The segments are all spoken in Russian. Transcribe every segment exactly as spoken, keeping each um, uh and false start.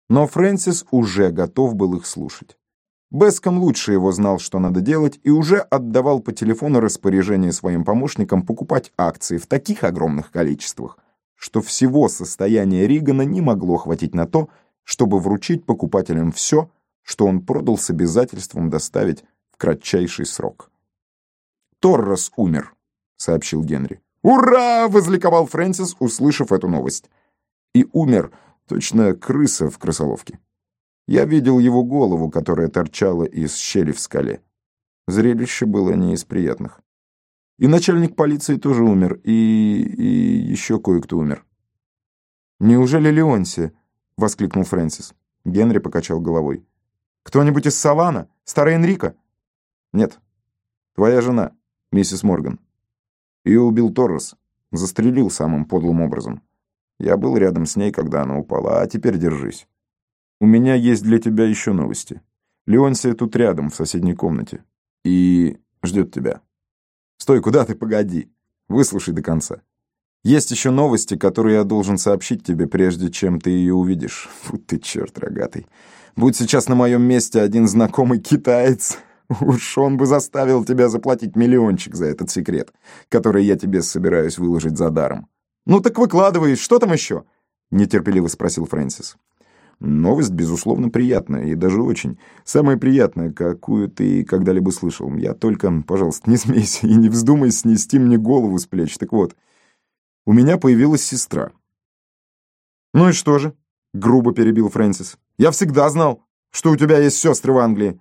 Но Фрэнсис уже готов был их слушать. Беском лучше его знал, что надо делать, и уже отдавал по телефону распоряжение своим помощникам покупать акции в таких огромных количествах, что всего состояния Ригана не могло хватить на то, чтобы вручить покупателям все, что он продал с обязательством доставить в кратчайший срок. «Торрес умер», — сообщил Генри. «Ура!» — возликовал Фрэнсис, услышав эту новость. И умер точно крыса в крысоловке. Я видел его голову, которая торчала из щели в скале. Зрелище было не из приятных. И начальник полиции тоже умер, и, и еще кое-кто умер. «Неужели Леонси?» — воскликнул Фрэнсис. Генри покачал головой. «Кто-нибудь из Савана? Старая Энрика?» «Нет. Твоя жена, миссис Морган. Ее убил Торрес. Застрелил самым подлым образом. Я был рядом с ней, когда она упала, а теперь держись. У меня есть для тебя еще новости. Леонсия тут рядом, в соседней комнате. И ждет тебя. Стой, куда ты? Погоди. Выслушай до конца. Есть еще новости, которые я должен сообщить тебе, прежде чем ты ее увидишь. Фу ты, черт рогатый. Будь сейчас на моем месте один знакомый китаец, уж он бы заставил тебя заплатить миллиончик за этот секрет, который я тебе собираюсь выложить за даром. Ну так выкладывай, что там еще? Нетерпеливо спросил Фрэнсис. Новость, безусловно, приятная, и даже очень. Самая приятная, какую ты когда-либо слышал. Я только, пожалуйста, не смейся и не вздумай снести мне голову с плеч. Так вот, у меня появилась сестра. «Ну и что же?» — грубо перебил Фрэнсис. «Я всегда знал, что у тебя есть сестры в Англии».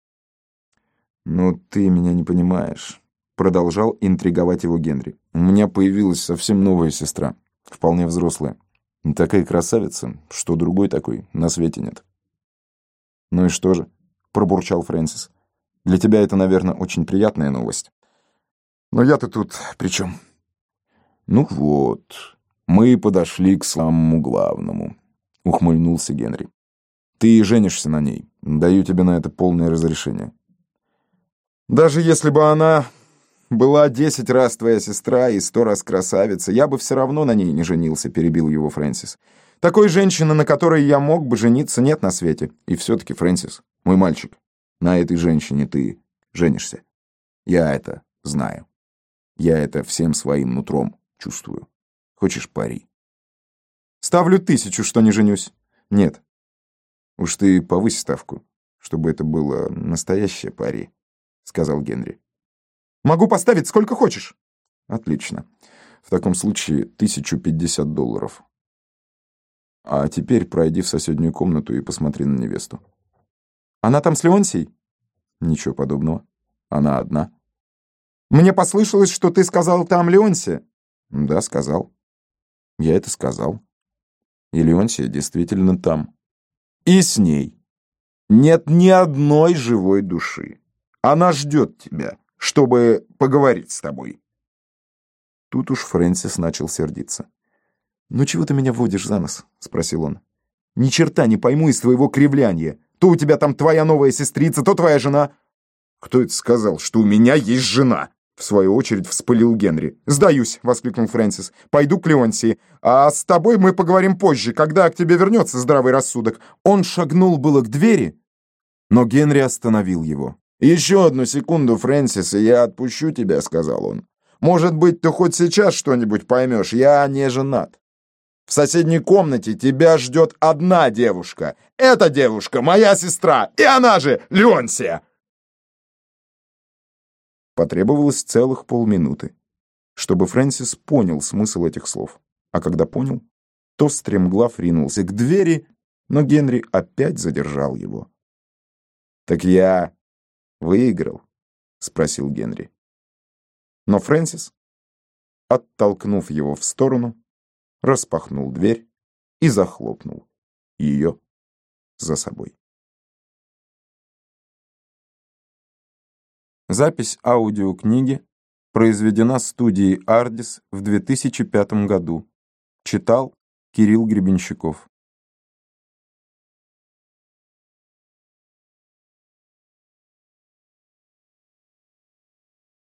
«Ну, ты меня не понимаешь», — продолжал интриговать его Генри. «У меня появилась совсем новая сестра, вполне взрослая. Такая красавица, что другой такой на свете нет». «Ну и что же?» — пробурчал Фрэнсис. «Для тебя это, наверное, очень приятная новость. Но я-то тут при чем?» «Ну вот, мы подошли к самому главному», — ухмыльнулся Генри. «Ты женишься на ней. Даю тебе на это полное разрешение». «Даже если бы она была десять раз твоя сестра и сто раз красавица, я бы все равно на ней не женился», — перебил его Фрэнсис. «Такой женщины, на которой я мог бы жениться, нет на свете. И все-таки, Фрэнсис, мой мальчик, на этой женщине ты женишься. Я это знаю. Я это всем своим нутром чувствую. Хочешь пари?» «Ставлю тысячу, что не женюсь». «Нет. Уж ты повысь ставку, чтобы это было настоящее пари», — сказал Генри. «Могу поставить сколько хочешь». «Отлично. В таком случае тысячу пятьдесят долларов. А теперь пройди в соседнюю комнату и посмотри на невесту». «Она там с Леонсией?» «Ничего подобного. Она одна». «Мне послышалось, что ты сказал, там Леонсия». «Да, сказал. Я это сказал. И Леонсия действительно там. И с ней нет ни одной живой души. Она ждет тебя, чтобы поговорить с тобой». Тут уж Фрэнсис начал сердиться. «Ну чего ты меня водишь за нос?» — спросил он. «Ни черта не пойму из твоего кривляния. То у тебя там твоя новая сестрица, то твоя жена». «Кто это сказал, что у меня есть жена?» В свою очередь вспылил Генри. «Сдаюсь!» — воскликнул Фрэнсис. «Пойду к Леонсии. А с тобой мы поговорим позже, когда к тебе вернется здравый рассудок». Он шагнул было к двери, но Генри остановил его. «Еще одну секунду, Фрэнсис, и я отпущу тебя», — сказал он. «Может быть, ты хоть сейчас что-нибудь поймешь. Я не женат. В соседней комнате тебя ждет одна девушка. Эта девушка — моя сестра, и она же Леонсия». Потребовалось целых полминуты, чтобы Фрэнсис понял смысл этих слов. А когда понял, то стремглав ринулся к двери, но Генри опять задержал его. «Так я выиграл?» — спросил Генри. Но Фрэнсис, оттолкнув его в сторону, распахнул дверь и захлопнул ее за собой. Запись аудиокниги произведена студией «Ардис» в две тысячи пятом году. Читал Кирилл Гребенщиков.